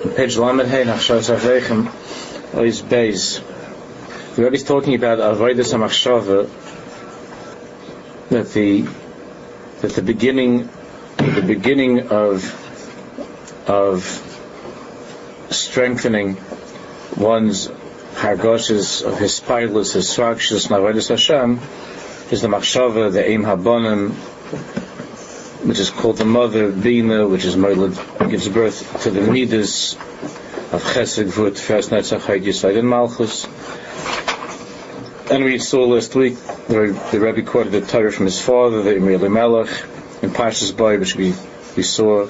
Page Lamed Hey Nachshos Avechem Ois Beis. The Rebbe is talking about Avodas HaMachshava, that the beginning of strengthening one's hargoshes of his spiralus, his sragshus, and Avodas Hashem is the Machshava, the Eim Habonim, which is called the mother Bina, which is Moilad, gives birth to the Midas of Chesed, Vut, First Netzach, Haid Yisrael, and Malchus. And we saw last week the Rebbe quoted the Torah from his father, the Imri Elimelech, in Parshas Boy, which we saw.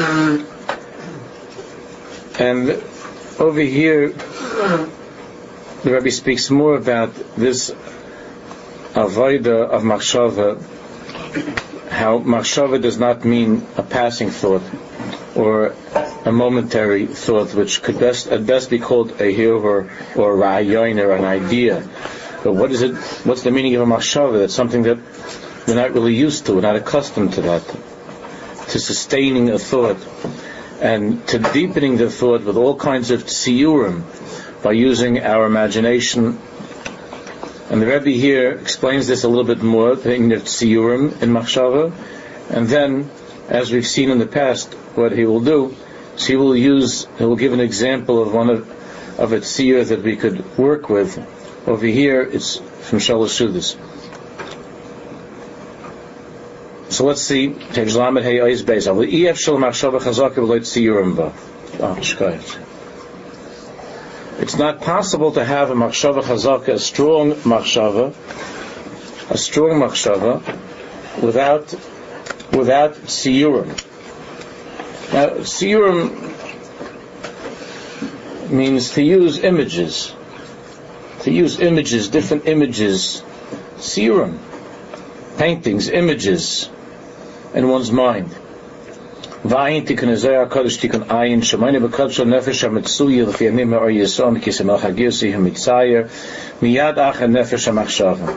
And over here, the Rebbe speaks more about this Avodah of Machshava, how Machshava does not mean a passing thought or a momentary thought, which could at best be called a hirur or a ra'ayon or an idea. But what's the meaning of a Machshava? That's something that we're not really used to, we're not accustomed to that, to sustaining a thought and to deepening the thought with all kinds of tziyurim by using our imagination. And the Rebbe here explains this a little bit more, the meaning of tziyurim in Machshava. And then, as we've seen in the past, what he will do is he will give an example of one of a tziyur that we could work with. Over here, it's from Shalosh Sudas. So let's see, page Lamed Hey Ois Beis. Ef Shel Machshava Chazaka V'lo Tziyurim Ba. It's not possible to have a Machshava Chazaka, a strong Machshava, without Tziyurim. Now, Tziyurim means to use images. Different images, Tziyurim, paintings, images in one's mind. V'ayin tikun Zohar HaKadosh tikun ayin shemayne b'kadosh nefesh hametzuya l'fi yanim ha'or yisrael mikisem el-chagirsi hamitzayer miyad ach nefesh hamachshava.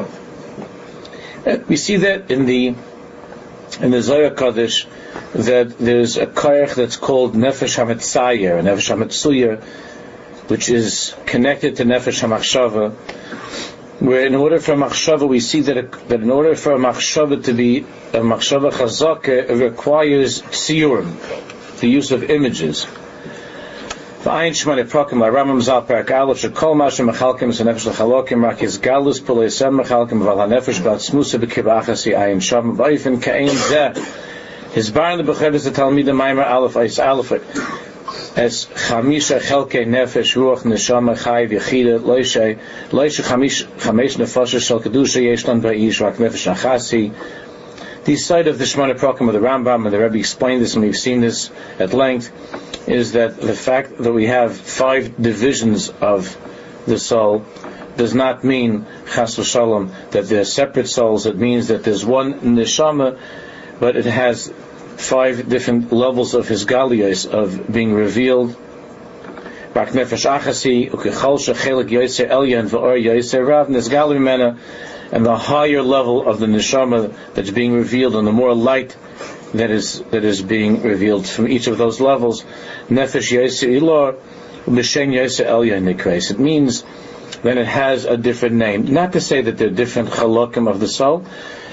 We see that in the Zohar HaKadosh that there's a koyach that's called nefesh hamitzayer, nefesh hametzuya, which is connected to nefesh hamachshava, where in order for a machshava, we see that in order for a machshava to be a machshava chazaka, it requires tziyurim, the use of images. V'ayin shmane prakim la'ramam zal perak aleph shekol mashem mechalkim s'nefesh l'chalokim rak is galus p'leisem mechalkim v'al ha'nefesh b'atzmusa b'kibachas yi'ayin shavim v'ayifin ka'ein zeh his bar in the b'chedes the talmidim maimer aleph eis aleph as chamisha chelkei nefesh ruach neshama chai v'yechida loishe chamesh nefashos shel kedusha yeshlan ba'ish rak nefesh achasi. The side of the Shemona Prakim of the Rambam, and the Rebbe explained this, and we've seen this at length, is that the fact that we have 5 divisions of the soul does not mean chas v'shalom that they're separate souls. It means that there's one neshama, but it has 5 different levels of his galiyos of being revealed. Rak nefesh achasi ukechol shechelik yoyser elyon v'or yoyser rav nesgal mimena, and the higher level of the neshama that's being revealed, and the more light that is being revealed from each of those levels. Nefesh yoyser ilor b'shem yoyser elyon nikreis. It means that it has a different name. Not to say that they're different chalokim of the soul.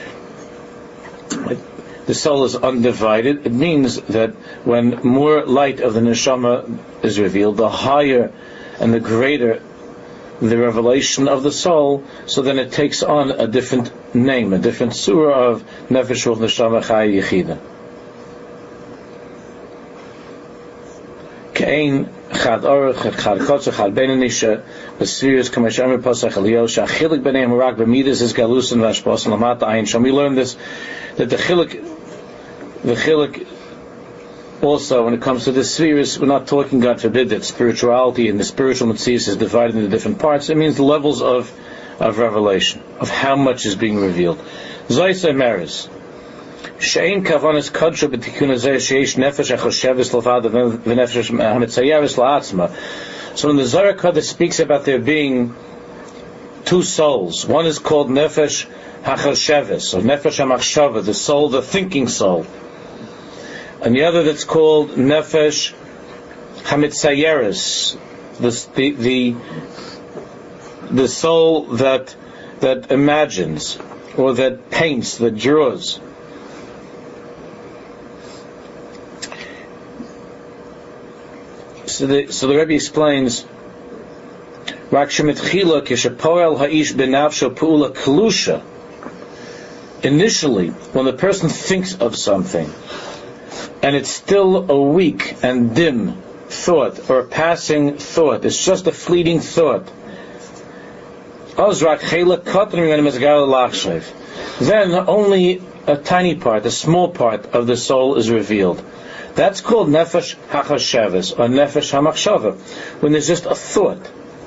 The soul is undivided. It means that when more light of the neshama is revealed, the higher and the greater the revelation of the soul, so then it takes on a different name, a different surah of nefesh ruach neshama chai yechida. Kein chad orach, chad kotzer, chad beinanisha, the spheres kamesh amir pasach eliyahu, shachilik b'neim rak b'midas is galus and vashpos and lamata ayin sham. We learn this, that the chilik also, when it comes to the spheres, we're not talking, God forbid, that spirituality and the spiritual mitzvahs is divided into different parts. It means the levels of revelation, of how much is being revealed. Zayse Meres. Shein kavanas kadsha b'tikun hazeh sheish nefesh achosheves l'vada v'nefesh hametzayeres la'atzma. So when the Zohar HaKadosh speaks about there being 2 souls, one is called nefesh hachosheves, or nefesh hamachshava, the soul, the thinking soul, and the other that's called nefesh hamitzayeres, the soul that imagines, or that paints, that draws. So the Rebbe explains, initially, when the person thinks of something, and it's still a weak and dim thought, or a passing thought, it's just a fleeting thought, then only a tiny part, a small part of the soul is revealed. That's called nefesh hachashavas, or nefesh hamachshava, when there's just a thought.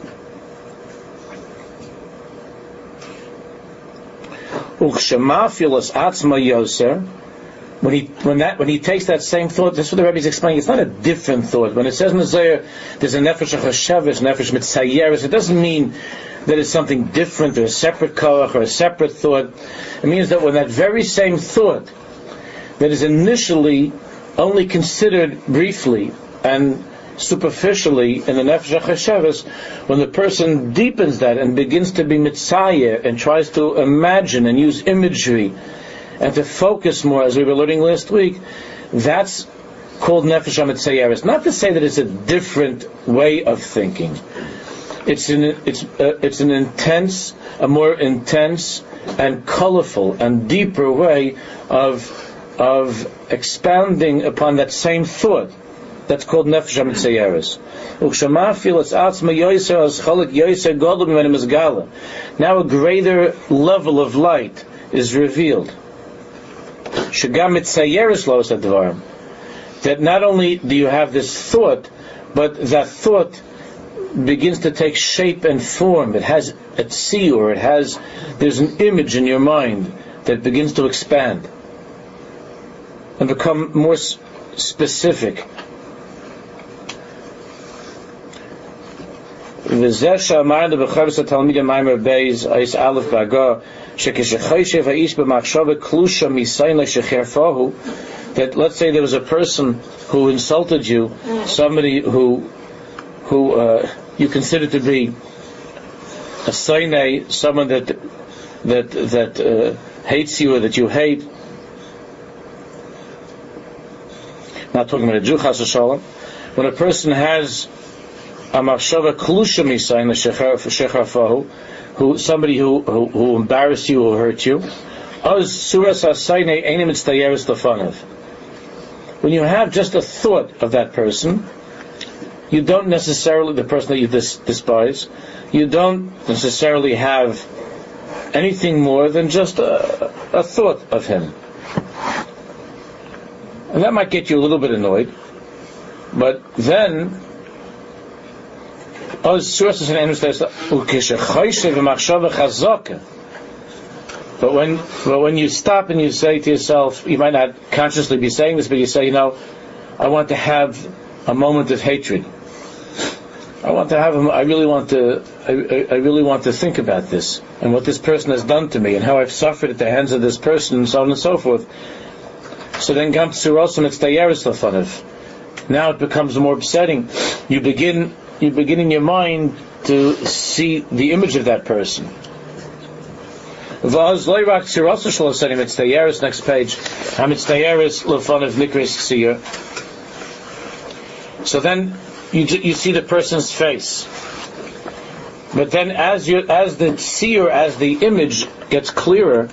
When he takes that same thought, that's what the Rebbe is explaining. It's not a different thought. When it says in the Zohar, there's a nefesh hachashavas, nefesh mitzayeres, it doesn't mean that it's something different, or a separate koach, or a separate thought. It means that when that very same thought that is initially only considered briefly and superficially in the nefesh hachashavas, when the person deepens that and begins to be mitzayer and tries to imagine and use imagery and to focus more, as we were learning last week, that's called nefesh hamitzayeres. Not to say that it's a different way of thinking. It's a more intense and colorful and deeper way of expounding upon that same thought. That's called nefesh hamitzayeres. Now a greater level of light is revealed. That not only do you have this thought, but that thought begins to take shape and form. It has a tziyur, there's an image in your mind that begins to expand and become more specific. That let's say there was a person who insulted you, somebody who you consider to be a sainei, someone that hates you or that you hate. Not talking about a Jew, chas v'shalom. When a person has a machshava klusha misayin shecharfahu, somebody who embarrassed you or hurt you, az suras hasaynei einim mitztayeres lefanav. When you have just a thought of that person, you don't necessarily, the person that you despise, you don't necessarily have anything more than just a thought of him. And that might get you a little bit annoyed, but then, but when you stop and you say to yourself, you might not consciously be saying this, but you say, I want to have a moment of hatred. I really want to think about this and what this person has done to me and how I've suffered at the hands of this person and so on and so forth. So then now it becomes more upsetting. You begin in your mind to see the image of that person. Next page. So then you see the person's face. But then as the seer, as the image gets clearer,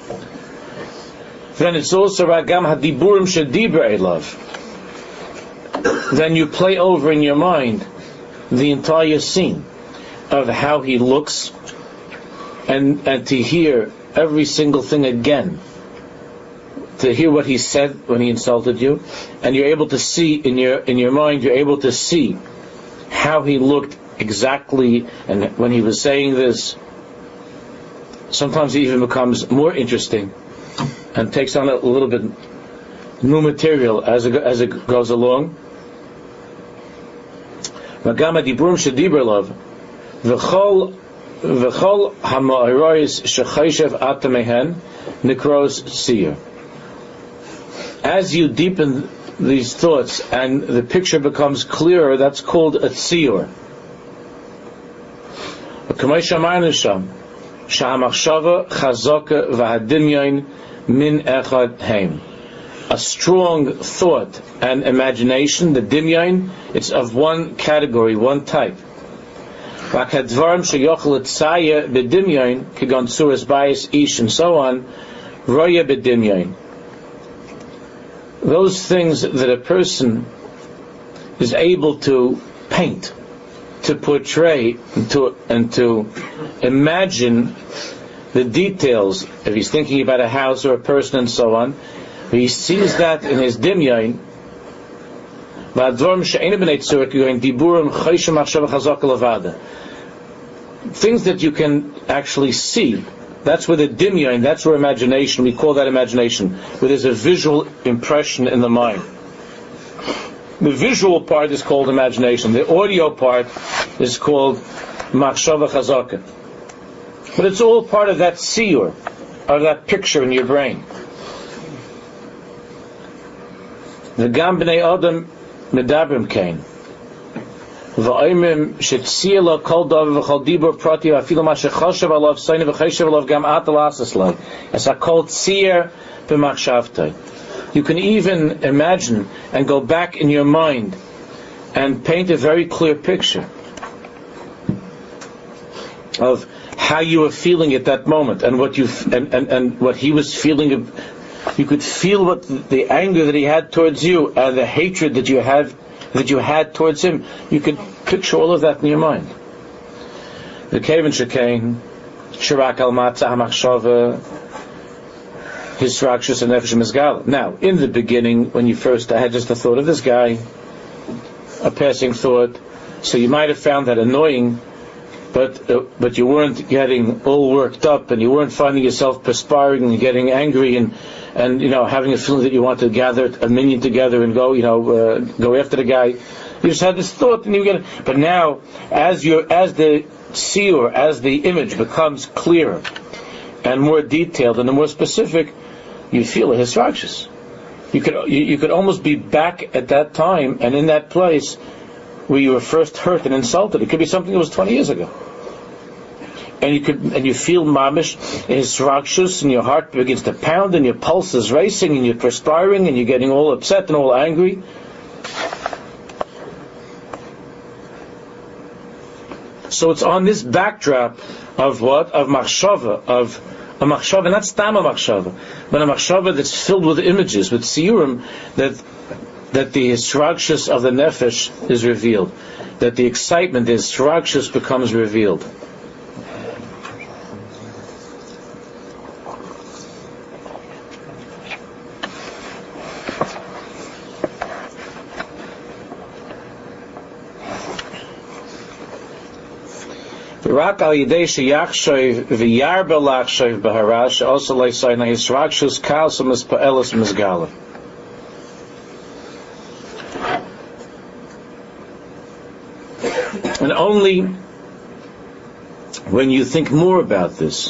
then it's also ragam hadiburim shediber elav. Then you play over in your mind the entire scene of how he looks, and to hear every single thing again, to hear what he said when he insulted you, and you're able to see in your mind, you're able to see how he looked exactly, and when he was saying this. Sometimes it even becomes more interesting and takes on a little bit new material as it goes along. Magama dibrum shediber love v'chol ha'ma'arois shechayishev atamehen nikros seer. As you deepen these thoughts and the picture becomes clearer, that's called a tziyur. A strong thought and imagination, the dimyain, it's of one category, one type. And so on, those things that a person is able to paint, to portray, and to imagine the details. If he's thinking about a house or a person and so on, he sees that in his dimyain. Things that you can actually see. That's where the dimyain, that's where imagination, we call that imagination, where there's a visual impression in the mind. The visual part is called imagination. The audio part is called machshava chazaka. But it's all part of that siyur, of that picture in your brain. The gam b'nei adam medabrim kain. V'oimim shetziyah lo kol davar v'chol dibur prati v'afilu ma shechoshev alav soine v'choshev alav gam atal asas lo. As a kol tziyah b'machshavtoi. You can even imagine and go back in your mind and paint a very clear picture of how you were feeling at that moment and what you and what he was feeling. You could feel what the anger that he had towards you and the hatred that you had towards him. You could picture all of that in your mind. The Kevin Shekain, Shirak al Matzah HaMachshava, his Rakshas and Nefesh Mizgal. Now, in the beginning, when you first had just the thought of this guy, a passing thought, so you might have found that annoying, but you weren't getting all worked up, and you weren't finding yourself perspiring and getting angry and having a feeling that you want to gather a minion together and go after the guy. You just had this thought, and but now, as the seer, as the image becomes clearer and more detailed and more specific, you feel a hisrakshus. You could almost be back at that time and in that place where you were first hurt and insulted. It could be something that was 20 years ago. And you feel mamish, hisrakshus, and your heart begins to pound and your pulse is racing and you're perspiring and you're getting all upset and all angry. So it's on this backdrop of what? Of machshava, of a machshava, not stam a machshava, but a machshava that's filled with images, with siyurim, that the hisrakshus of the nefesh is revealed, that the excitement, the hisrakshus becomes revealed. Rak al yidei sheyachshoy v'yarbe lachshoy b'harash also leisayna hisrakshus kalsa mispa'elis mizgala. And only when you think more about this,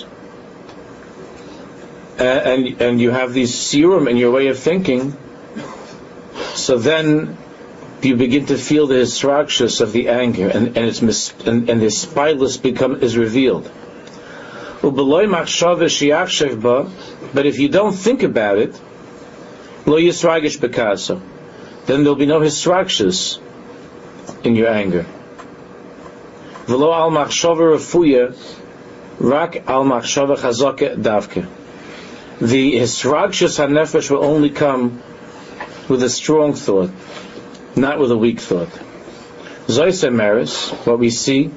and you have these serum in your way of thinking, so then you begin to feel the hisrakshus of the anger, and the spilus is revealed. But if you don't think about it, lo yisragish bekaso, then there'll be no hisrakshus in your anger. V'lo al machshava refuya, rak al machshava chazaka davke. The hisrakshus hanefesh will only come with a strong thought, not with a weak thought. Zoyse Maris, what we see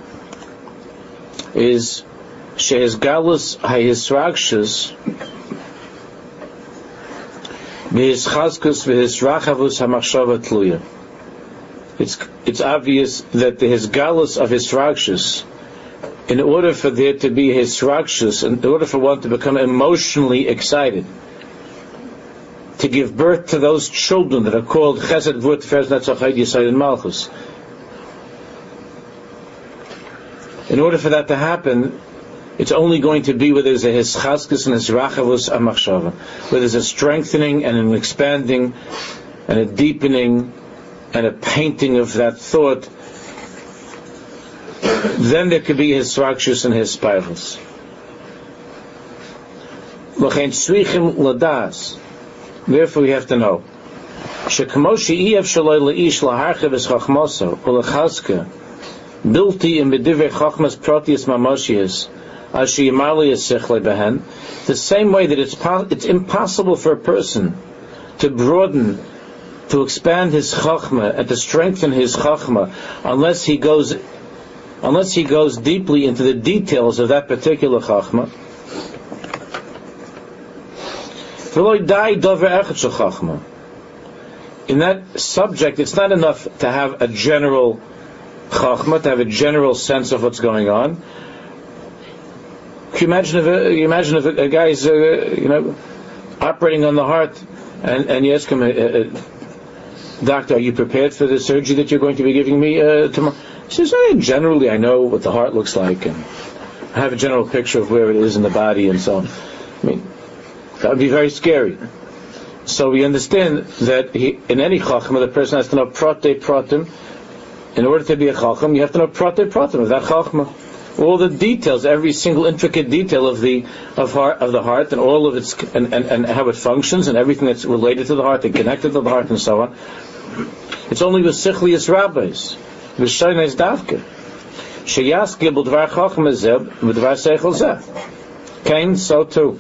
is shehes galus hahisrakshus v'hischazkus v'hisrachavus hamachshava tluya. It's obvious that the hisgalus of hisrakshus, in order for there to be hisrakshus, in order for one to become emotionally excited, to give birth to those children that are called Chesed V'ur Tiferes Netzach Hod Yisod and Malchus. In order for that to happen, it's only going to be where there's a hischaskus and hisrachavus amachshava, where there's a strengthening and an expanding and a deepening and a painting of that thought, then there could be his srakshus and his spirals. Therefore we have to know the same way that it's impossible for a person to broaden, to expand his chachma and to strengthen his chachma unless he goes deeply into the details of that particular chachma. In that subject, it's not enough to have a general chachma, to have a general sense of what's going on. Can you imagine if a guy is operating on the heart, and you ask him, doctor, are you prepared for the surgery that you're going to be giving me tomorrow? He says, generally I know what the heart looks like, and I have a general picture of where it is in the body, and so on. I mean, that would be very scary. So we understand that in any chachma, the person has to know prate pratim. In order to be a chacham, you have to know prate pratim of that chachma. All the details, every single intricate detail of the heart, and all of its and how it functions, and everything that's related to the heart and connected to the heart, and so on. It's only with sichlius rabbis, with shaynes davke, sheyaskil b'dvar chacham zeb b'dvar seichel zeh. Kain, so too.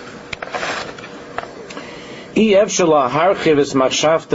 If one cannot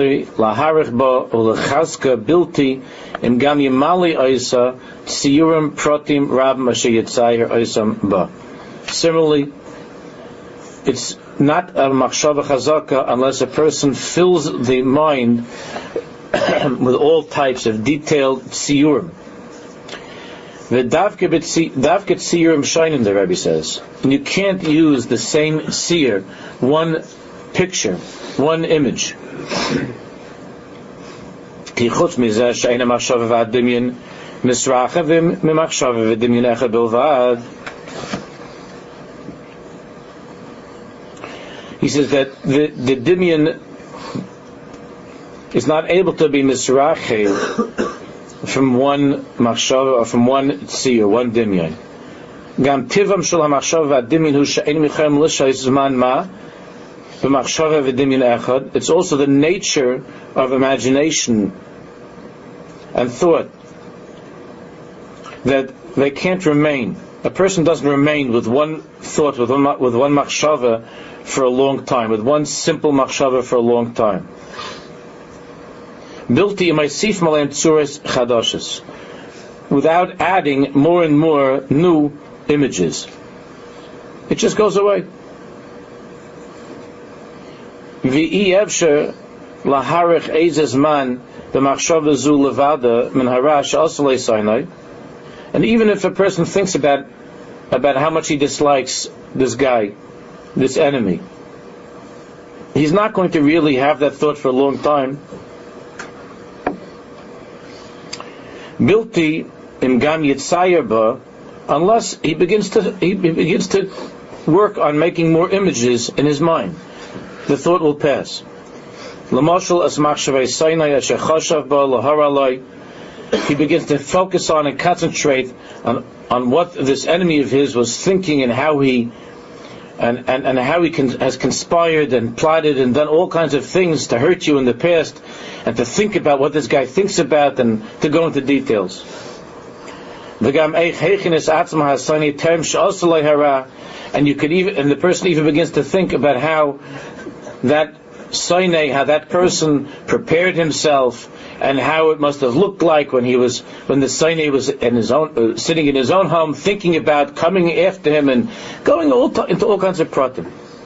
Similarly, it's not a machshava chazaka unless a person fills the mind with all types of detailed tziyurim. The davke tziyurim shining, the Rebbe says. And you can't use the same tziyur, one picture, one image. He says that the dimyan is not able to be misrachel from one machshava or from one tziyur, one dimyan. Gam tivam shel hamachshava v'adimyan hu she'ein michem l'shayis zman ma. It's also the nature of imagination and thought that they can't remain. A person doesn't remain with one thought, with one machshava for a long time, with one simple machshava for a long time. Without adding more and more new images. It just goes away. And even if a person thinks about how much he dislikes this guy, this enemy, he's not going to really have that thought for a long time. Bilti im gam yitzayir, unless he begins to work on making more images in his mind. The thought will pass. He begins to focus on and concentrate on what this enemy of his was thinking, and how he has conspired and plotted and done all kinds of things to hurt you in the past, and to think about what this guy thinks about and to go into details. And the person even begins to think about how that person prepared himself, and how it must have looked like when the Sainei was in his own, sitting in his own home, thinking about coming after him and going into all kinds of pratim.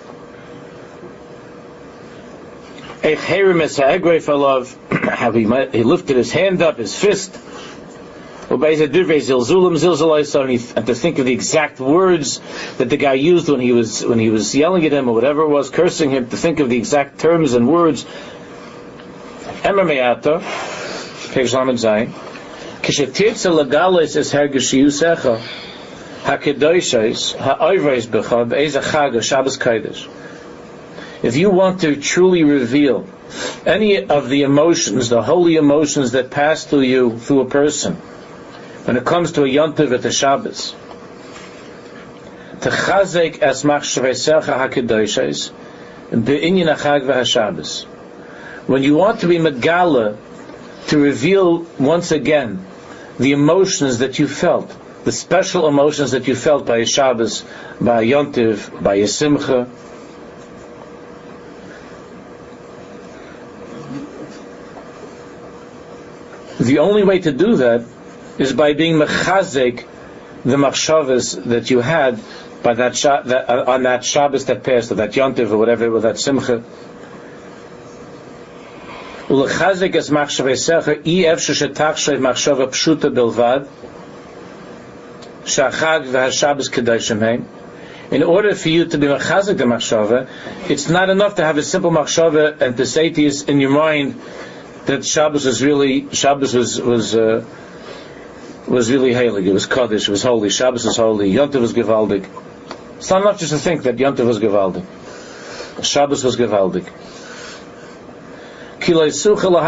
How he lifted his hand up, his fist, and to think of the exact words that the guy used when he was yelling at him or whatever it was, cursing him, to think of the exact terms and words. Emer me'ata, page lamed zayin, kishetirtze legales es hergeshiyusecha hakedoshos ha'oivreis becha be'ez chag Shabbos kodesh. If you want to truly reveal any of the emotions, the holy emotions that pass through you, through a person, when it comes to a Yontiv at the Shabbos, Techazek es machshaveisecha hakedoshos be'inyan hachag v'hashabbos. When you want to be megala, to reveal once again the emotions that you felt, the special emotions that you felt by a Shabbos, by a Yontiv, by a Simcha. The only way to do that is by being mechazek the machshavas that you had by on that Shabbos that passed, or that Yontiv, or whatever, or that Simcha. Ulechazek es machshaveisecha I efshe shetachshav machshava pshuta bilvad shachag v'hashabbos kedoshim heim. In order for you to be machazek the machshava, it's not enough to have a simple machshava and to say to you in your mind that Shabbos was really heilig, it was kaddish, it was holy. Shabbos was holy, Yontiv was gewaldig. It's not enough just to think that Yontiv was gewaldig, Shabbos was gewaldig. Because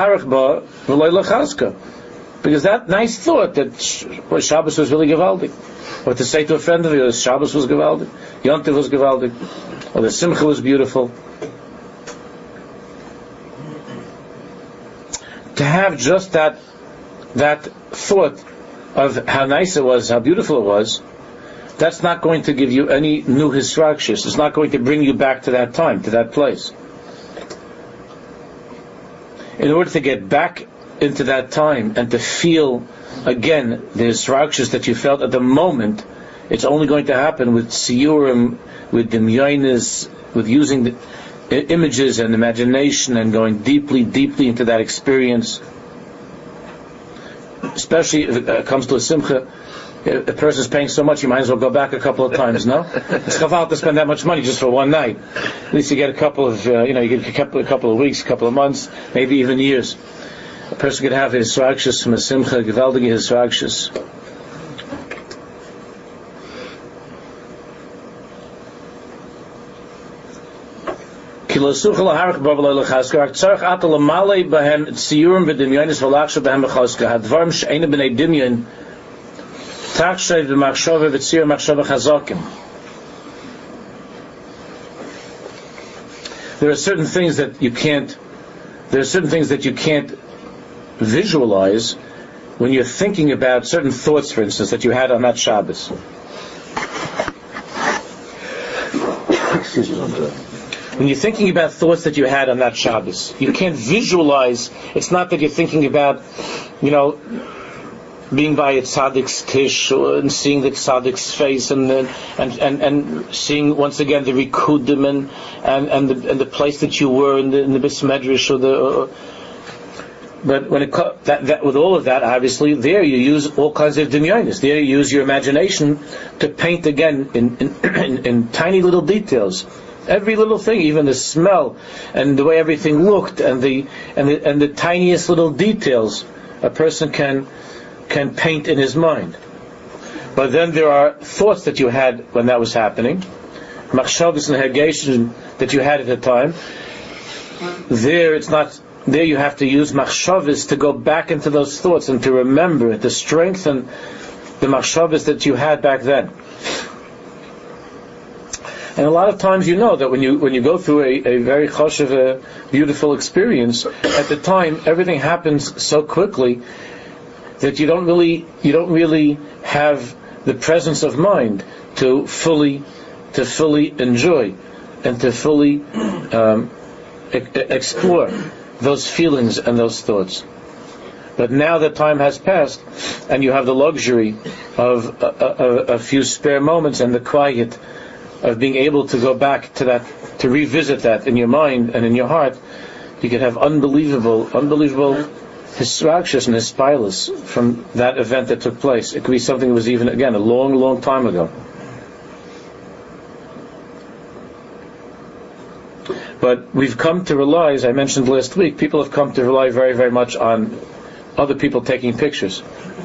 that nice thought that Shabbos was really gewaldig, or to say to a friend of yours, Shabbos was gewaldig, Yontiv was gewaldig, or the Simcha was beautiful. To have just that thought of how nice it was, how beautiful it was, that's not going to give you any new hisrakshis. It's not going to bring you back to that time, to that place. In order to get back into that time and to feel again the hisrakshis that you felt at the moment, it's only going to happen with siyurim, with dimyonis, with using the images and imagination and going deeply into that experience. Especially if it comes to a simcha, if a person is paying so much, you might as well go back a couple of times. No, it's chaval to spend that much money just for one night. At least you get a couple of, you get a couple of weeks, a couple of months, maybe even years. A person could have his rakshas from a simcha, gewaldige his rakshas. If a person There are certain things that you can't visualize when you're thinking about certain thoughts, for instance, that you had on that Shabbos. Excuse me. When you're thinking about thoughts that you had on that Shabbos, you can't visualize. It's not that you're thinking about, being by a tzaddik's tish and seeing the tzaddik's face and seeing once again the rikudim and the place that you were in the Beis Medrash but when that with all of that, obviously there you use all kinds of dimyonis. There you use your imagination to paint again in tiny little details. Every little thing, even the smell and the way everything looked, and the tiniest little details, a person can paint in his mind. But then there are thoughts that you had when that was happening, machshavos and hergeshim that you had at the time. There you have to use machshavos to go back into those thoughts and to remember it, to strengthen the machshavos that you had back then. And a lot of times that when you go through a very choshev, beautiful experience, at the time everything happens so quickly that you don't really have the presence of mind to fully enjoy and to fully explore those feelings and those thoughts. But now that time has passed, and you have the luxury of a few spare moments and the quiet of being able to go back to that, to revisit that in your mind and in your heart, you can have unbelievable hisrakshas and hispilus from that event that took place. It could be something that was even, again, a long time ago. But we've come to rely, as I mentioned last week, people have come to rely very, very much on other people taking pictures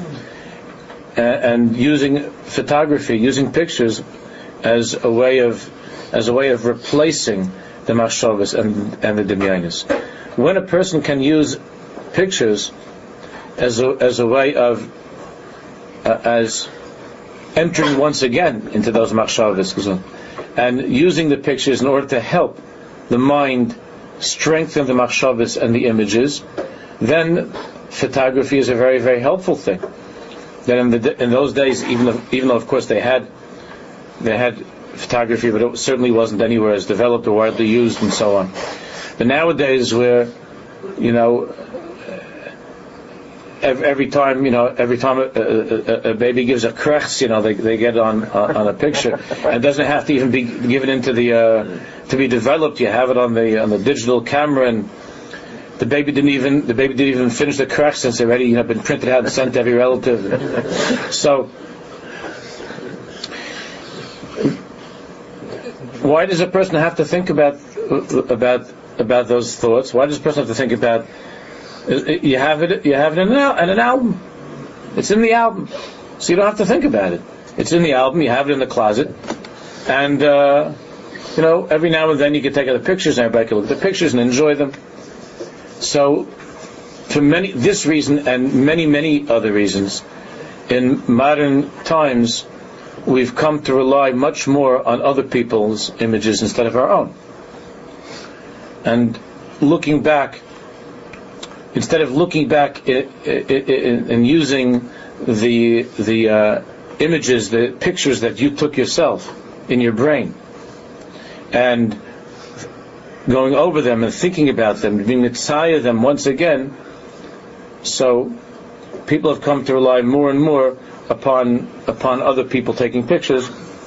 and using photography, using pictures as a way of replacing the machshavos and the demyanis. When a person can use pictures as a way of as entering once again into those machshavos and using the pictures in order to help the mind strengthen the machshavos and the images, then photography is a very, very helpful thing. Then in those days, even though of course they had photography, but it certainly wasn't anywhere as developed or widely used and so on. But nowadays, where every time a baby gives a krechts, they get on a picture, and it doesn't have to even be given into to be developed. You have it on the digital camera, and the baby didn't even finish the krechts, and it's already been printed out and sent to every relative. So, why does a person have to think about those thoughts? Why does a person have to think about? You have it in an album. It's in the album, so you don't have to think about it. It's in the album. You have it in the closet, and every now and then you can take out the pictures, and everybody can look at the pictures and enjoy them. So, for this reason and many other reasons, in modern times, we've come to rely much more on other people's images instead of our own. And looking back, instead of looking back and using the images, the pictures that you took yourself in your brain, and going over them and thinking about them, being mitzayah them once again, so people have come to rely more and more upon other people taking pictures,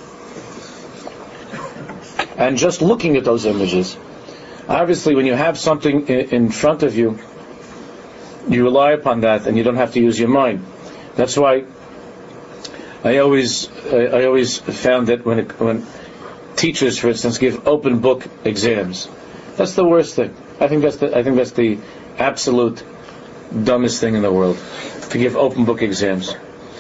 and just looking at those images. Obviously, when you have something in front of you, you rely upon that, and you don't have to use your mind. That's why I always found that when teachers, for instance, give open book exams, that's the worst thing. I think that's the absolute dumbest thing in the world, to give open book exams.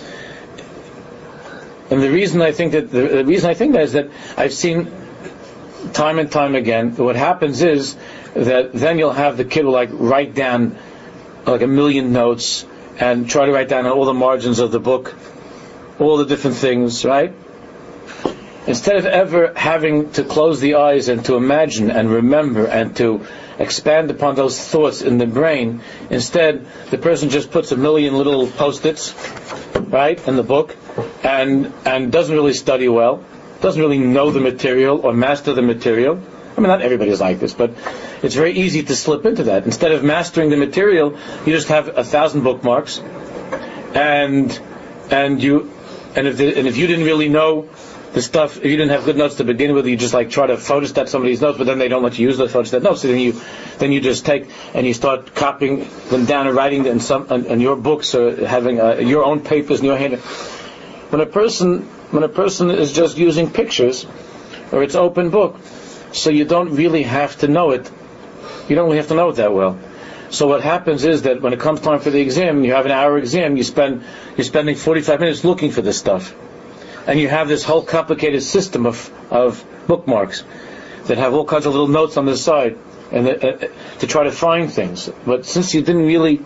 And the reason I think that is that I've seen time and time again, what happens is that then you'll have the kid will write down like 1 million notes and try to write down all the margins of the book, all the different things, right? Instead of ever having to close the eyes and to imagine and remember and to expand upon those thoughts in the brain, instead the person just puts 1 million little post-its, right, in the book, and doesn't really study well, doesn't really know the material or master the material. I mean, not everybody's like this, but it's very easy to slip into that. Instead of mastering the material, you just have 1,000 bookmarks, and if you didn't really know the stuff, if you didn't have good notes to begin with, you just try to photostat somebody's notes, but then they don't let you use those photostat notes. So then you just take and you start copying them down and writing them in your books, or having your own papers in your hand. When a person is just using pictures, or it's open book, so you don't really have to know it. You don't really have to know it that well. So what happens is that when it comes time for the exam, you have an hour exam, you're spending 45 minutes looking for this stuff. And you have this whole complicated system of bookmarks that have all kinds of little notes on the side, and to try to find things. But since you didn't really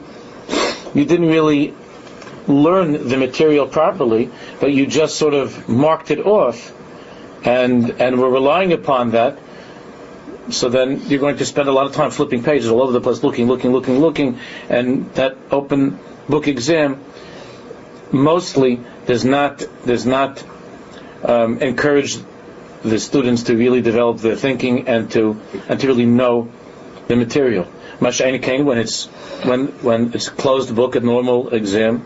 learn the material properly, but you just sort of marked it off, and were relying upon that, so then you're going to spend a lot of time flipping pages all over the place, looking, and that open book exam mostly does not encourage the students to really develop their thinking and to really know the material. Masha'ini Kain, when it's closed book, a normal exam,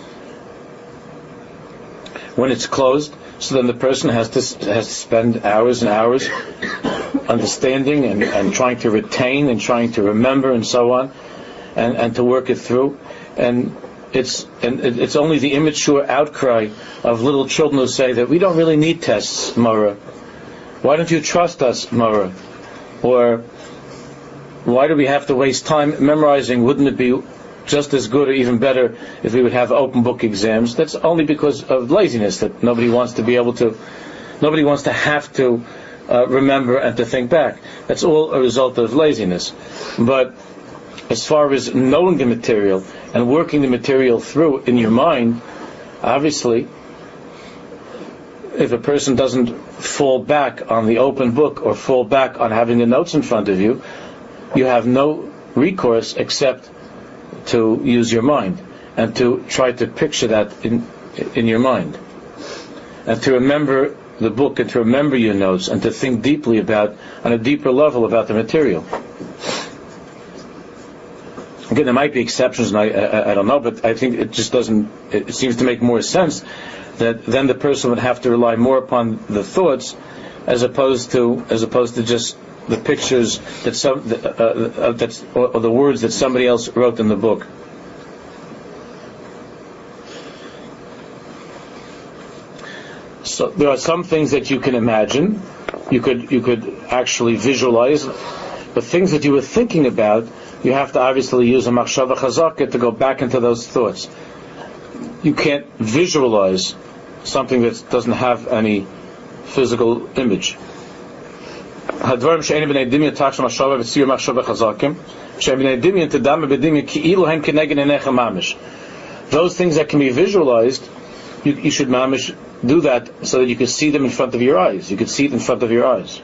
when it's closed, so then the person has to spend hours and hours understanding and trying to retain and trying to remember and so on, and to work it through. And it's only the immature outcry of little children who say that we don't really need tests, Mara. Why don't you trust us, Mara? Or why do we have to waste time memorizing? Wouldn't it be just as good or even better if we would have open book exams? That's only because of laziness, that nobody wants to have to remember and to think back. That's all a result of laziness. But as far as knowing the material and working the material through in your mind, obviously, if a person doesn't fall back on the open book or fall back on having the notes in front of you, you have no recourse except to use your mind and to try to picture that in your mind and to remember the book and to remember your notes and to think deeply about, on a deeper level, about the material. Again, there might be exceptions, and I don't know, but I think it just doesn't. It seems to make more sense that then the person would have to rely more upon the thoughts as opposed to just the pictures that or the words that somebody else wrote in the book. So there are some things that you can imagine, you could actually visualize, but things that you were thinking about, you have to obviously use a machshava chazaka to go back into those thoughts. You can't visualize something that doesn't have any physical image. Those things that can be visualized, you should mamish do that so that you can see them in front of your eyes. You can see it in front of your eyes.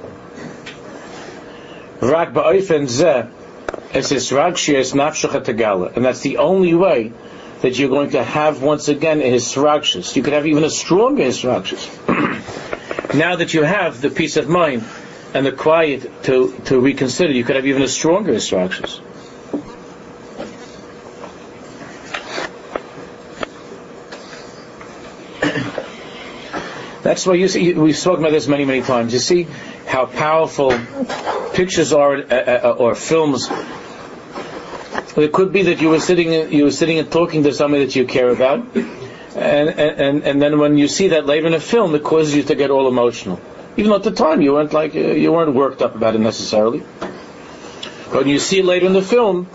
And that's the only way that you're going to have once again a hisragshus. You could have even a stronger hisragshus. Now that you have the peace of mind and the quiet to reconsider, you could have even a stronger hisragshus. That's why you see, we've spoken about this many, many times. You see how powerful pictures are, or films. It could be that you were sitting and talking to somebody that you care about, and then when you see that later in a film, it causes you to get all emotional. Even at the time, you weren't worked up about it necessarily. But when you see it later in the film,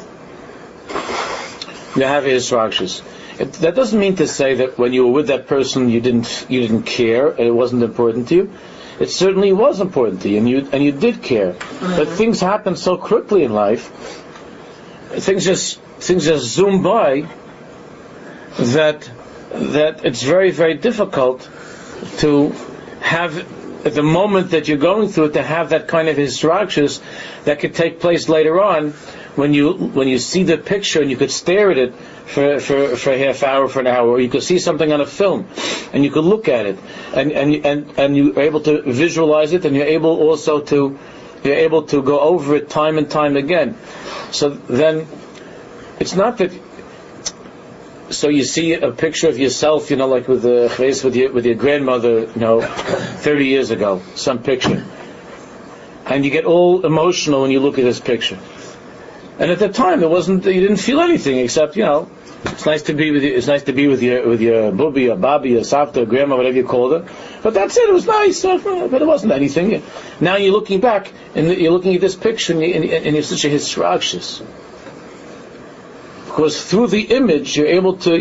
you have hisragshus. That doesn't mean to say that when you were with that person you didn't care and it wasn't important to you. It certainly was important to you, and you did care. But things happen so quickly in life. Things just zoom by that it's very, very difficult to have, at the moment that you're going through it, to have that kind of hisragshus that could take place later on when you see the picture and you could stare at it for a half hour, for an hour, or you could see something on a film and you could look at it and you're able to visualize it, and you're able also to go over it time and time again. So then it's not that. So you see a picture of yourself, like with your grandmother, 30 years ago, some picture, and you get all emotional when you look at this picture. And at the time, you didn't feel anything except, it's nice to be with you. It's nice to be with your bubi, or babi, or savta, or grandma, whatever you called her. But that's it. It was nice, but it wasn't anything. Now you're looking back and you're looking at this picture, and you're such a hisragshus. Because through the image, you're able to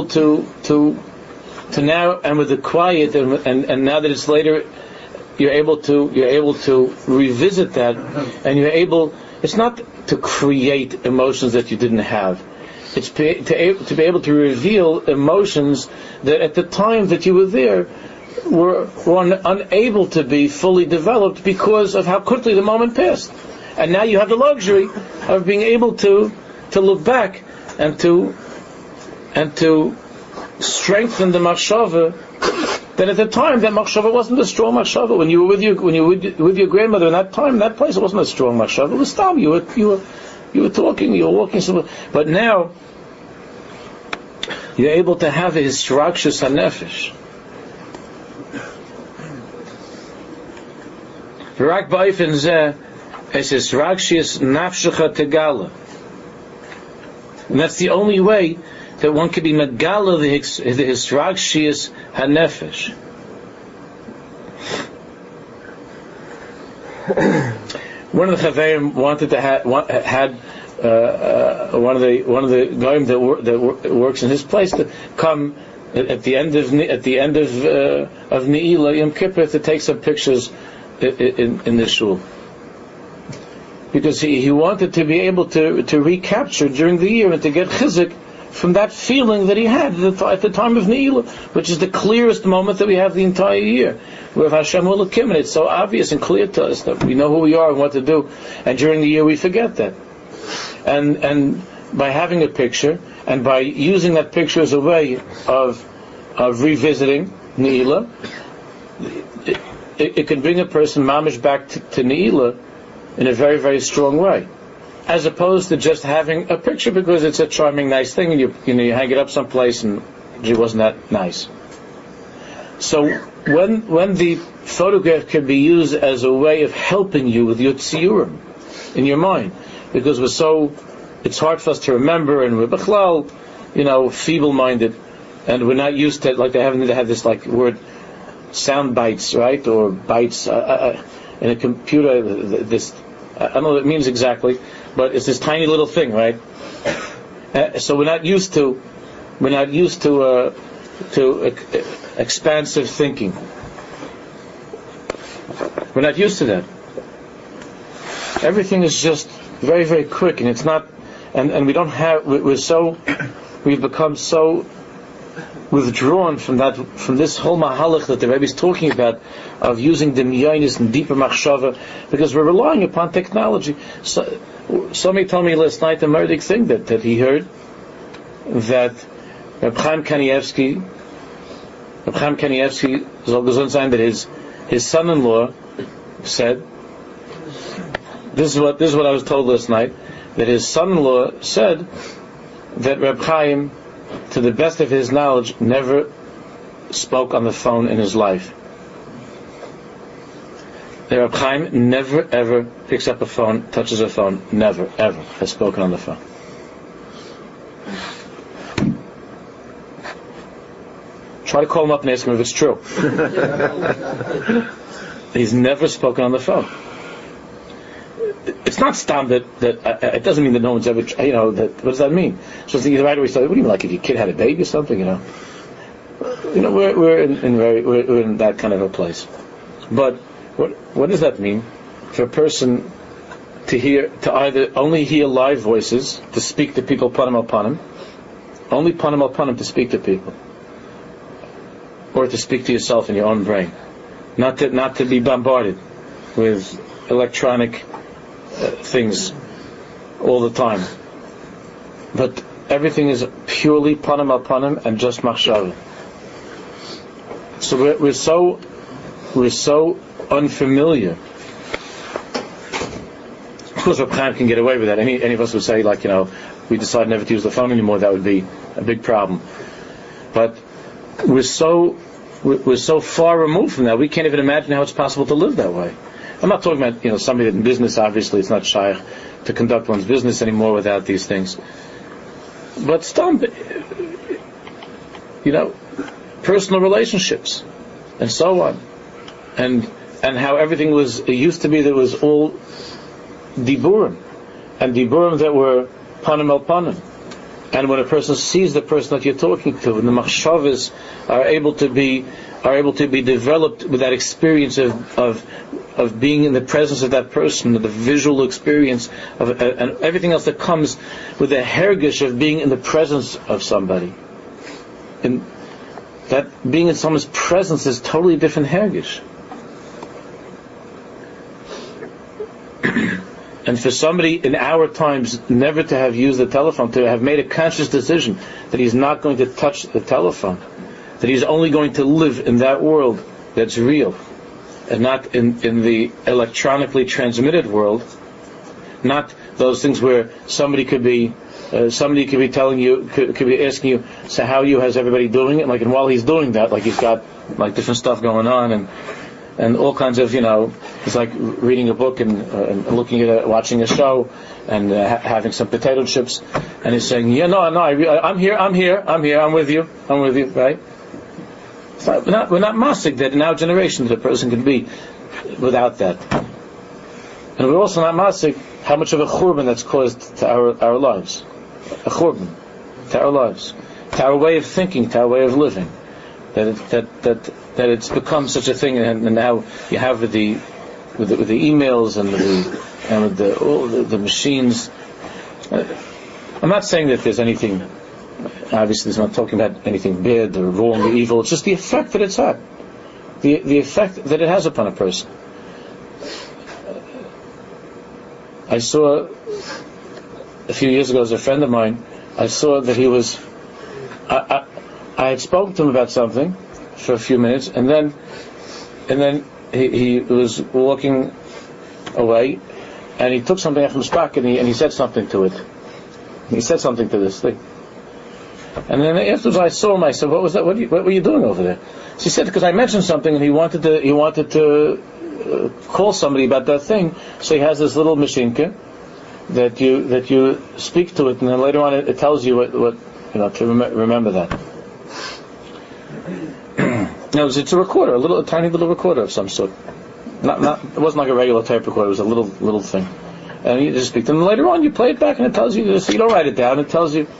now, and with the quiet, and now that it's later, you're able to revisit that, and you're able. It's not to create emotions that you didn't have. It's to be able to reveal emotions that at the time that you were there were unable to be fully developed because of how quickly the moment passed. And now you have the luxury of being able to look back and to strengthen the machshava. That at the time that machshava wasn't a strong machshava. When you were with your grandmother in that time, in that place, it wasn't a strong machshava. It was stam. You were talking, you were walking somewhere. But now you're able to have a hisragshus hanefesh. Rak ba'ofen zeh es hisragshus nafshecha tegala. And that's the only way that one could be megala the hisragshus hanefesh. One of the chaverim wanted to had one of the goyim that works in his place to come at the end of Ne'ilah Yom Kippur to take some pictures in the shul, because he wanted to be able to recapture during the year and to get chizuk from that feeling that he had at the time of Ne'ilah, which is the clearest moment that we have the entire year, with Hashem Elokim, and it's so obvious and clear to us that we know who we are and what to do, and during the year we forget that. And by having a picture, and by using that picture as a way of revisiting Ne'ilah, it can bring a person mamish back to Ne'ilah in a very, very strong way, as opposed to just having a picture because it's a charming, nice thing, and you hang it up someplace and it wasn't that nice. So when the photograph can be used as a way of helping you with your tziyurim in your mind, because it's hard for us to remember, and we're b'chlal, feeble-minded, and we're not used to, like, they have this like word sound bites, right, or bytes in a computer. This, I don't know what it means exactly, but it's this tiny little thing, right? So we're not used to expansive thinking. We're not used to that. Everything is just very, very quick, and it's not, and we don't have. We've become so withdrawn from this whole mahalach that the Rebbe is talking about, of using demyanis and deeper machshava, because we're relying upon technology. So, somebody told me last night a murdic thing that he heard, that Reb Chaim Kanievsky, soll gesund sein, that his son-in-law said, this is what I was told last night, that his son-in-law said that Reb Chaim, to the best of his knowledge, never spoke on the phone in his life. The Reb Chaim never ever picks up a phone, touches a phone, never ever has spoken on the phone. Try to call him up and ask him if it's true. He's never spoken on the phone. It's not stam that it doesn't mean that no one's ever, that, what does that mean? So the right away started, what do you mean, like if your kid had a baby or something, we're in that kind of a place. But what does that mean for a person to either only hear live voices, to speak to people panim al panim, only panim al panim to speak to people, or to speak to yourself in your own brain, not to be bombarded with electronic things all the time, but everything is purely panim al panim and just machshava. So we're so unfamiliar. Of course, Reb Chaim can get away with that. Any of us would say, like, we decide never to use the phone anymore, that would be a big problem. But we're so far removed from that, we can't even imagine how it's possible to live that way. I'm not talking about somebody that in business, obviously it's not shaykh to conduct one's business anymore without these things. But personal relationships and so on, and how everything it used to be, there was all diburim, and diburim that were panim el panim. And when a person sees the person that you're talking to, and the machshavas are able to be developed with that experience of being in the presence of that person, the visual experience of, and everything else that comes with the hergish of being in the presence of somebody. And that being in someone's presence is totally different hergish. And for somebody in our times never to have used the telephone, to have made a conscious decision that he's not going to touch the telephone, that he's only going to live in that world that's real, and not in the electronically transmitted world, not those things where somebody could be telling you, could be asking you, so how how's everybody doing it? And while he's doing that, he's got different stuff going on, and all kinds of, it's like reading a book and looking at watching a show and having some potato chips, and he's saying, I'm here, I'm with you, right? We're not masig that in our generation that a person can be without that, and we're also not masig how much of a churban that's caused to our lives, a churban to our lives, to our way of thinking, to our way of living. That it's become such a thing, and now you have the with the emails and with all the machines. I'm not saying that there's anything. Obviously, it's not talking about anything bad or wrong or evil. It's just the effect that it's had, the effect that it has upon a person. I saw a few years ago, as a friend of mine, I saw that he was. I had spoken to him about something for a few minutes, and then he was walking away, and he took something out from his pocket, and he said something to it. He said something to this thing. And then afterwards I saw him, I said, what was that? What were you doing over there? So he said, because I mentioned something, and he wanted to call somebody about that thing, so he has this little machinka that you speak to it, and then later on it tells you what to remember that. No, it's a recorder, a tiny little recorder of some sort. Not it wasn't like a regular tape recorder. It was a little thing, and you just speak to them. And later on, you play it back, and it tells you. So you don't write it down. It tells you.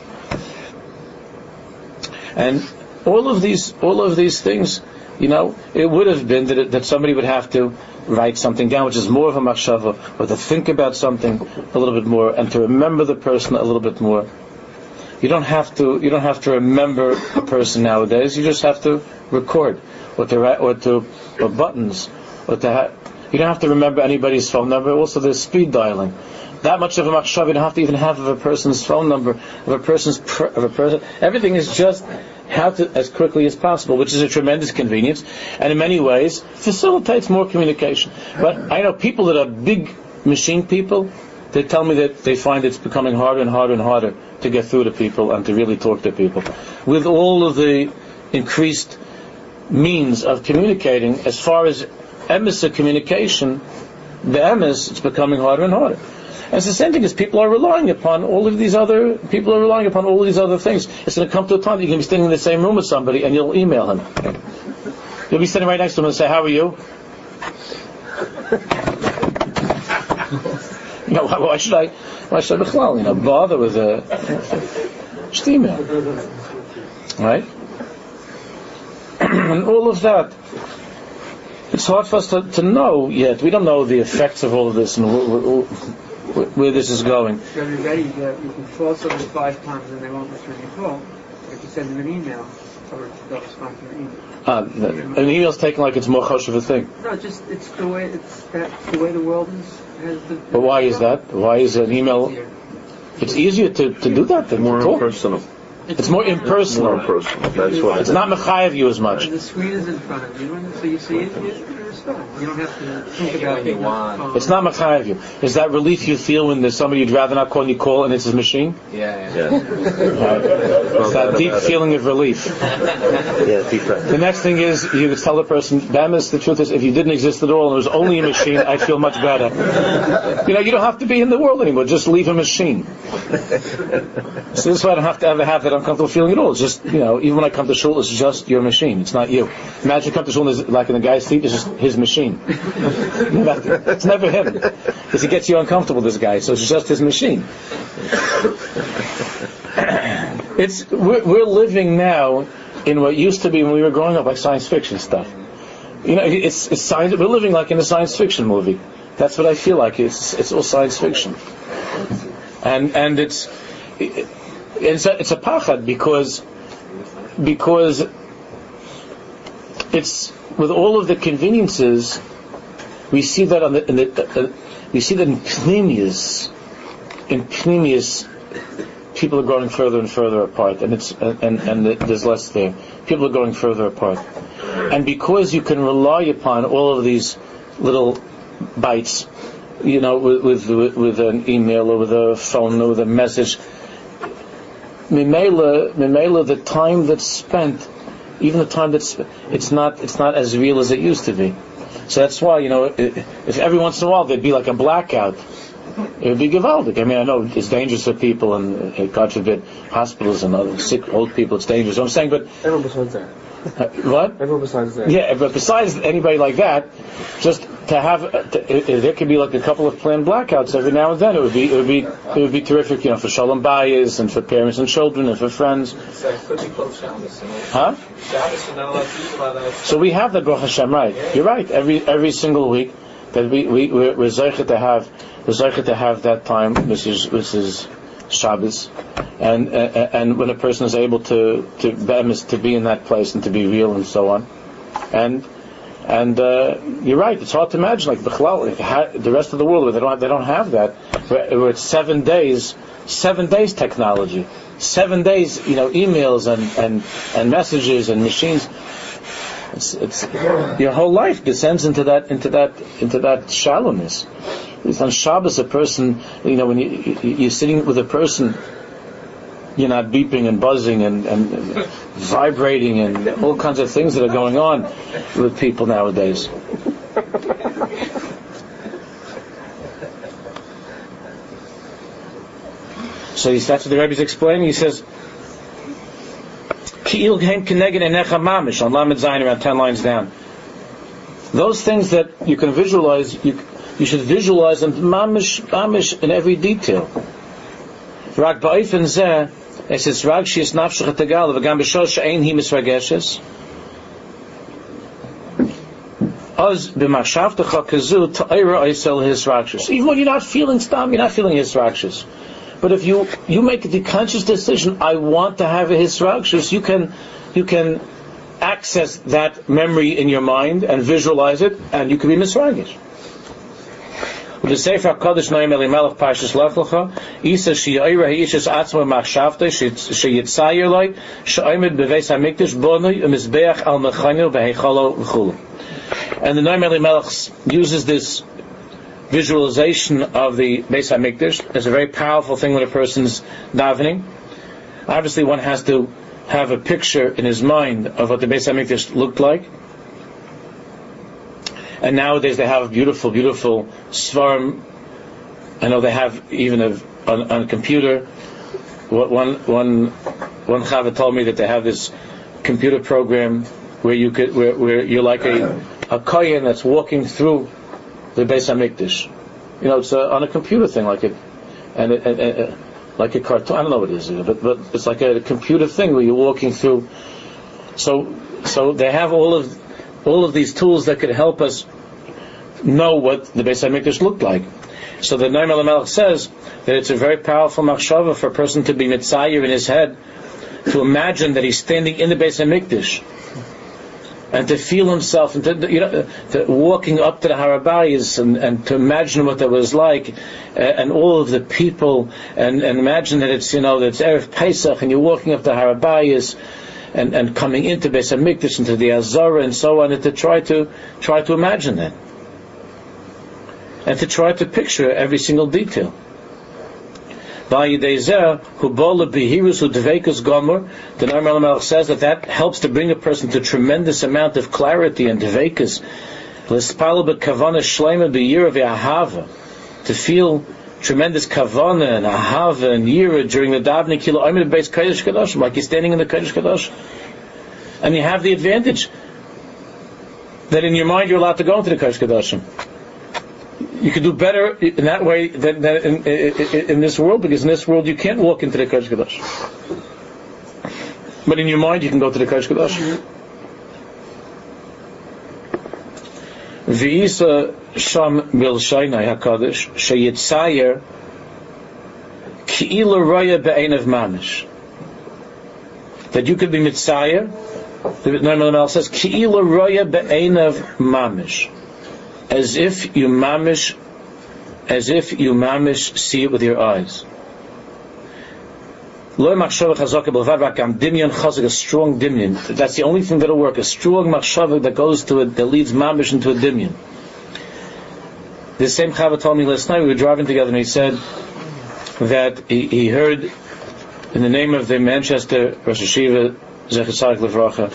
And all of these things, it would have been that somebody would have to write something down, which is more of a machshava, or to think about something a little bit more, and to remember the person a little bit more. You don't have to remember a person nowadays. You just have to record, or buttons, you don't have to remember anybody's phone number. Also, there's speed dialing. That much of a machshava you don't have to even have of a person's phone number, of a person. Everything is just how to, as quickly as possible, which is a tremendous convenience, and in many ways facilitates more communication. But I know people that are big machine people. They tell me that they find it's becoming harder and harder and harder to get through to people and to really talk to people. With all of the increased means of communicating, as far as emes communication, the emes, it's becoming harder and harder. And it's the same thing as people are relying upon all of these other things. It's going to come to a time that you're going to be standing in the same room with somebody and you'll email him. You'll be sitting right next to him and say, "How are you?" Why should I bother with just email, right? And all of that, it's hard for us to know yet. We don't know the effects of all of this and where this is going. You have to be ready. You can call somebody 5 times and they won't return your call. If you send them an email, they'll respond to your email. An email's taken like it's more chosh of a thing. No, it's the way the world is. But why is that? Why is an email? It's easier to do that than more to talk. Impersonal. It's more impersonal. That's why. It's not mechayev you as much. The screen is in front of you, so you see it. You respond. You don't have to think about it. It's not mechayev you. Is that relief you feel when there's somebody you'd rather not call and you call and it's his machine? Yeah. It's that deep feeling of relief. The next thing is you tell the person, the truth is, if you didn't exist at all and it was only a machine, I'd feel much better. You don't have to be in the world anymore. Just leave a machine. So this way I don't have to ever have that uncomfortable feeling at all. It's just, even when I come to shul, it's just your machine. It's not you. Imagine you come to shul and like in the guy's seat, it's just his machine. It's never him. Because he gets you uncomfortable, this guy, so it's just his machine. We're living now in what used to be when we were growing up like science fiction stuff. It's science. We're living like in a science fiction movie. That's what I feel like. It's all science fiction, and it's a pachad because it's with all of the conveniences. We see that we see that in Pneumius. In Pneumius, people are growing further and further apart, and there's less there. People are going further apart, and because you can rely upon all of these little bites, with an email or with a phone or with a message, Mimela, the time that's spent, even the time that's it's not as real as it used to be. So that's why, if every once in a while there'd be like a blackout, it would be gewaldic. I mean, I know it's dangerous for people, and God forbid, hospitals and other sick old people, it's dangerous. I'm saying, but everyone besides that. What? Everyone besides that. Yeah, but besides anybody like that, just to have, there could be like a couple of planned blackouts every now and then. It would be terrific, for shalom bayis and for parents and children and for friends. Huh? So we have the Baruch Hashem, right? You're right. Every single week, that we're zeicher to have that time, which is Shabbos, and when a person is able to be in that place and to be real and so on, and you're right. It's hard to imagine like the rest of the world where they don't have that. Where it's 7 days technology, 7 days emails and messages and machines. It's your whole life descends into that shallowness. It's on Shabbos a person, when you're sitting with a person, you're not beeping and buzzing and vibrating and all kinds of things that are going on with people nowadays. So that's what the Rebbe is explaining. He says, Ki'il Hein Keneged Enecha Mamish, on Lamed Zayin, around 10 lines down. Those things that you can visualize, you should visualize them mamish in every detail. Rak ba'ofen zeh, es is rag she'es nafshech tegal, v'gam b'shor she'ein hi misrageshes. Az b'machshavtecha kazu ta'ira oisel hisrakshus. Even when you're not feeling stam, you're not feeling hisrakshus. But if you make the conscious decision, I want to have a hisrakshus, you can access that memory in your mind and visualize it, and you can be misragish. With the Sefer HaKadosh Noam Elimelech Parshas Lech Lecha, Isa she'oira ha'ishes atzma machshavte she'yitzayir loy she'omed beveis hamikdash bonoi u'mizbeach al mechanu v'heichalo v'chulu. And the Noam Elimelech uses this visualization of the Beis HaMikdash as a very powerful thing when a person's davening. Obviously, one has to have a picture in his mind of what the Beis HaMikdash looked like. And nowadays they have beautiful, beautiful svarim. I know they have even on a computer. One Chava told me that they have this computer program where you're like a kohen that's walking through the Beis HaMikdash. It's on a computer thing, like it like a cartoon. I don't know what it is, but it's like a computer thing where you're walking through. So they have all of these tools that could help us know what the Beis HaMikdash looked like. So the Noam Elimelech says that it's a very powerful machshava for a person to be mitzayer in his head, to imagine that he's standing in the Beis HaMikdash, and to feel himself, and to walking up to the Har HaBayis, and to imagine what that was like, and all of the people, and imagine that it's it's Erev Pesach, and you're walking up to Har HaBayis, and coming into Beis HaMikdash, into the Azara, and so on, and to try to imagine that, and to try to picture every single detail. The Noam Elimelech says that helps to bring a person to tremendous amount of clarity and dveikus. To feel tremendous kavana and ahava and yira during the davening, like you're standing in the Kodesh Kadosh. And you have the advantage that in your mind you're allowed to go into the Kodesh Kadoshim. You can do better in that way than in this world, because in this world you can't walk into the Kodesh Kadosh. But in your mind you can go to the Kodesh Kadosh. V'isa sham bilshaynai hakadosh sheyitzayer ki'ila roya be'einav mamish. That you could be mitzayer. The Noam Elimelech says ki'ila roya be'einav mamish. As if you mamish see it with your eyes. A strong dimyan. That's the only thing that'll work. A strong machshava that goes to it, that leads mamish into a dimyan. This same Chava told me last night, we were driving together, and he said that he heard in the name of the Manchester Rosh Hashiva Zecher Tzaddik Livracha,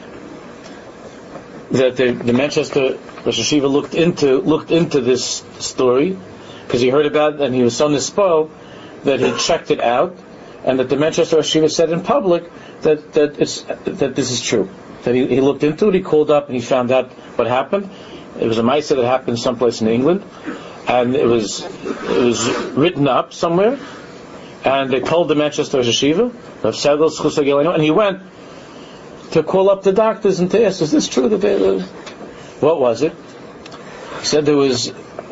that the Manchester Rosh Hashiva looked into this story, because he heard about it and he was so nispo that he checked it out, and that the Manchester Rosh Hashiva said in public that this is true. That he looked into it, he called up, and he found out what happened. It was a ma'aseh that happened someplace in England, and it was written up somewhere, and they told the Manchester Rosh Hashiva, and he went to call up the doctors and to ask, is this true that they... What was it? said there was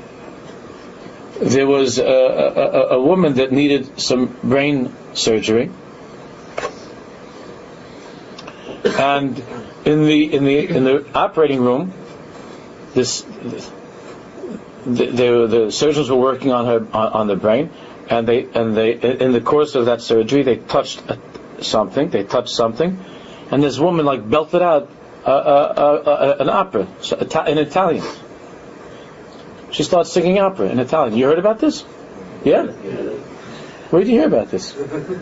a woman that needed some brain surgery, and in the operating room, the surgeons were working on her on the brain, and they in the course of that surgery they touched something, and this woman like belted out an opera in Italian. She started singing opera in Italian. You heard about this? Yeah? Where did you hear about this?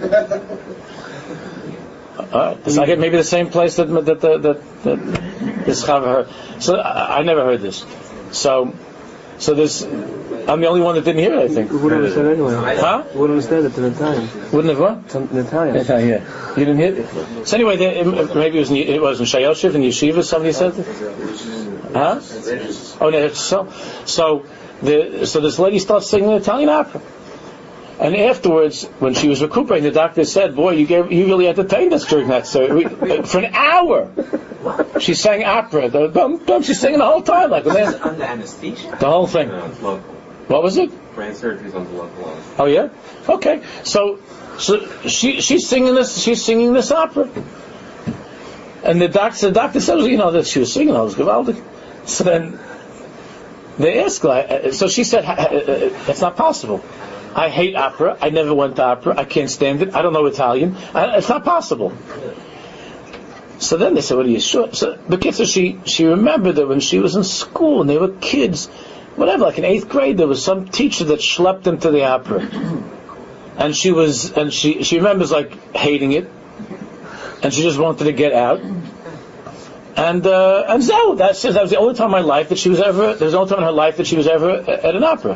It's like maybe the same place that this Chava heard. So I never heard this. So this, I'm the only one that didn't hear it, I think. We wouldn't understand anyway. Huh? We wouldn't understand it in Italian. Wouldn't have what? In Italian. Yeah. You didn't hear it? So anyway, maybe it was in Shayoshiv, in Yeshiva, somebody said it? Huh? Oh, no, so this lady starts singing Italian opera. And afterwards, when she was recuperating, the doctor said, "Boy, you really entertained us during that surgery for an hour." She sang opera. She's singing the whole time, like under anesthesia. The whole thing. No, it's local. What was it? Brain surgery is under local law. Oh yeah. Okay. So she's singing this. She's singing this opera. And the doctor said, that she was singing all this gewaldig. So then they asked her. So she said, "It's not possible. I hate opera. I never went to opera. I can't stand it. I don't know Italian. It's not possible." So then they said, "What are you sure?" So the kid said she remembered that when she was in school and they were kids, whatever, like in 8th grade, there was some teacher that schlepped them to the opera, and she remembers like hating it, and she just wanted to get out. And so that was the only time in my life that she was ever. There was the only time in her life that she was ever at an opera.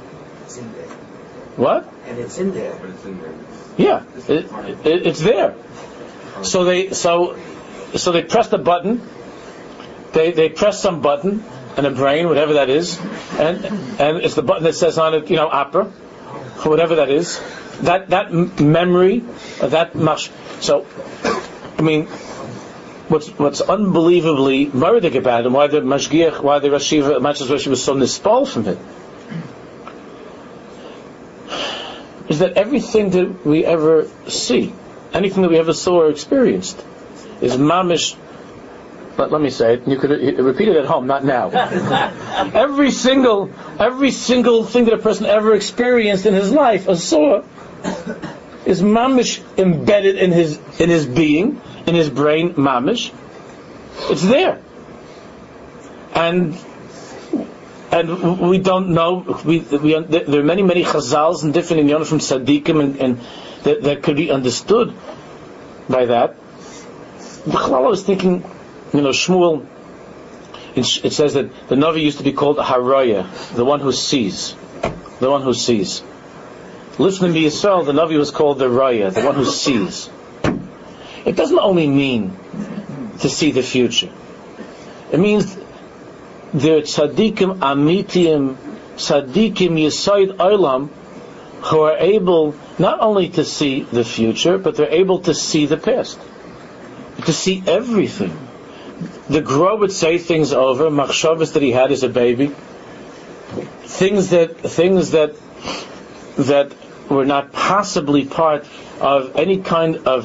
What? And it's in there. But it's in there. Yeah, it's there. So they pressed a button. They pressed some button in a brain, whatever that is, and it's the button that says on it, opera, whatever that is. That memory, that much. So, I mean, what's unbelievably murdic about it, why the Mashgiach, why the Rashiva, Manchester was so nispal from it, is that everything that we ever see, anything that we ever saw or experienced, is mamish. Let me say it. You could repeat it at home, not now. every single thing that a person ever experienced in his life or saw is mamish embedded in his being, in his brain. Mamish, it's there, and we don't know. There are many chazals and different inyanim from tzaddikim and that could be understood by that. I was thinking, Shmuel. It says that the Navi used to be called Haraya, the one who sees, Listening to Yisrael, the Navi was called the Raya, the one who sees. It doesn't only mean to see the future. It means they're tzaddikim amitiyim, tzaddikim yisoid olam, who are able not only to see the future, but they're able to see the past, to see everything. The Gra would say things over, machshavas that he had as a baby, things that were not possibly part of any kind of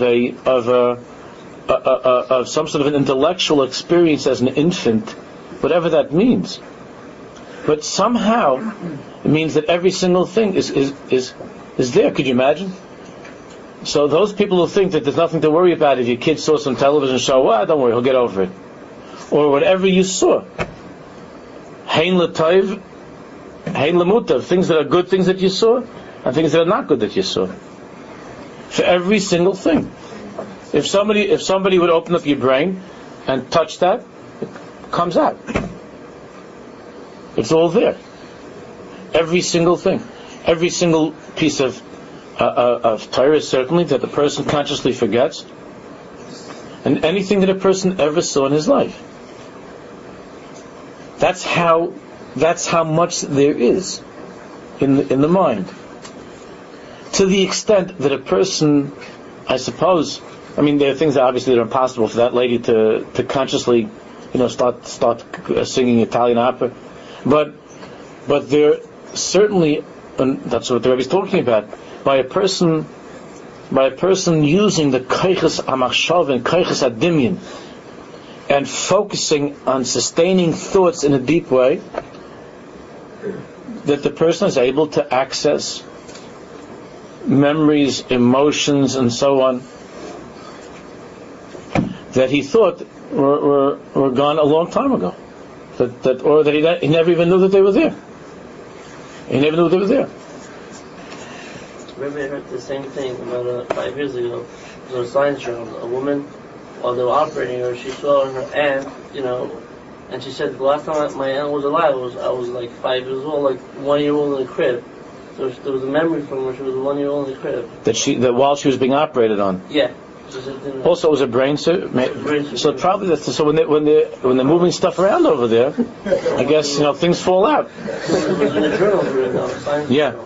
some sort of an intellectual experience as an infant, whatever that means. But somehow it means that every single thing is there. Could you imagine? So those people who think that there's nothing to worry about if your kid saw some television show, don't worry, he'll get over it. Or whatever you saw. Hein l'tayv, hein l'mutav, things that are good things that you saw, and things that are not good that you saw. For every single thing. If somebody would open up your brain and touch that, it comes out. It's all there. Every single thing. Every single piece of Torah, certainly, that the person consciously forgets, and anything that a person ever saw in his life. That's how much there is in the mind. To the extent that a person, I suppose, there are things that obviously are impossible for that lady to consciously, start singing Italian opera. But there certainly, and that's what the Rebbe is talking about, by a person using the koiches hamachshav and koiches adimyan, and focusing on sustaining thoughts in a deep way, that the person is able to access memories, emotions, and so on, that he thought were gone a long time ago, that he never even knew that they were there. He never knew they were there. Rebbe heard the same thing about 5 years ago. There was a science journal. A woman, while they were operating her, she saw her aunt, and she said, the last time my aunt was alive, I was like 5 years old, like 1 year old in the crib. So there was a memory from her. She was 1 year old in the crib. That while she was being operated on. Yeah. Also, it was a brain surgery. So probably when they're moving stuff around over there, I guess things fall out. Yeah.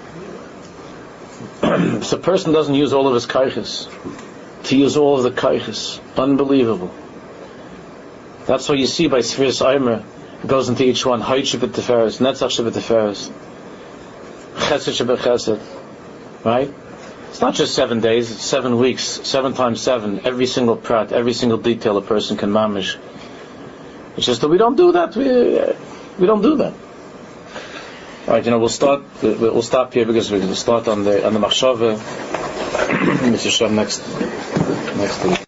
So a person doesn't use all of his kaiches. To use all of the kaiches, unbelievable. That's what you see by Sfiras Eimer. It goes into each one. Hayt Shabbat Teferes, Netzach Shabbat Teferes, Chesed Shabbat Chesed. Right? It's not just 7 days, it's 7 weeks, 7 times 7, every single prat, every single detail a person can mamish. It's just that we don't do that, we don't do that. Alright, we'll stop here because we're going to start on the Machshava, Mr. Shem next week.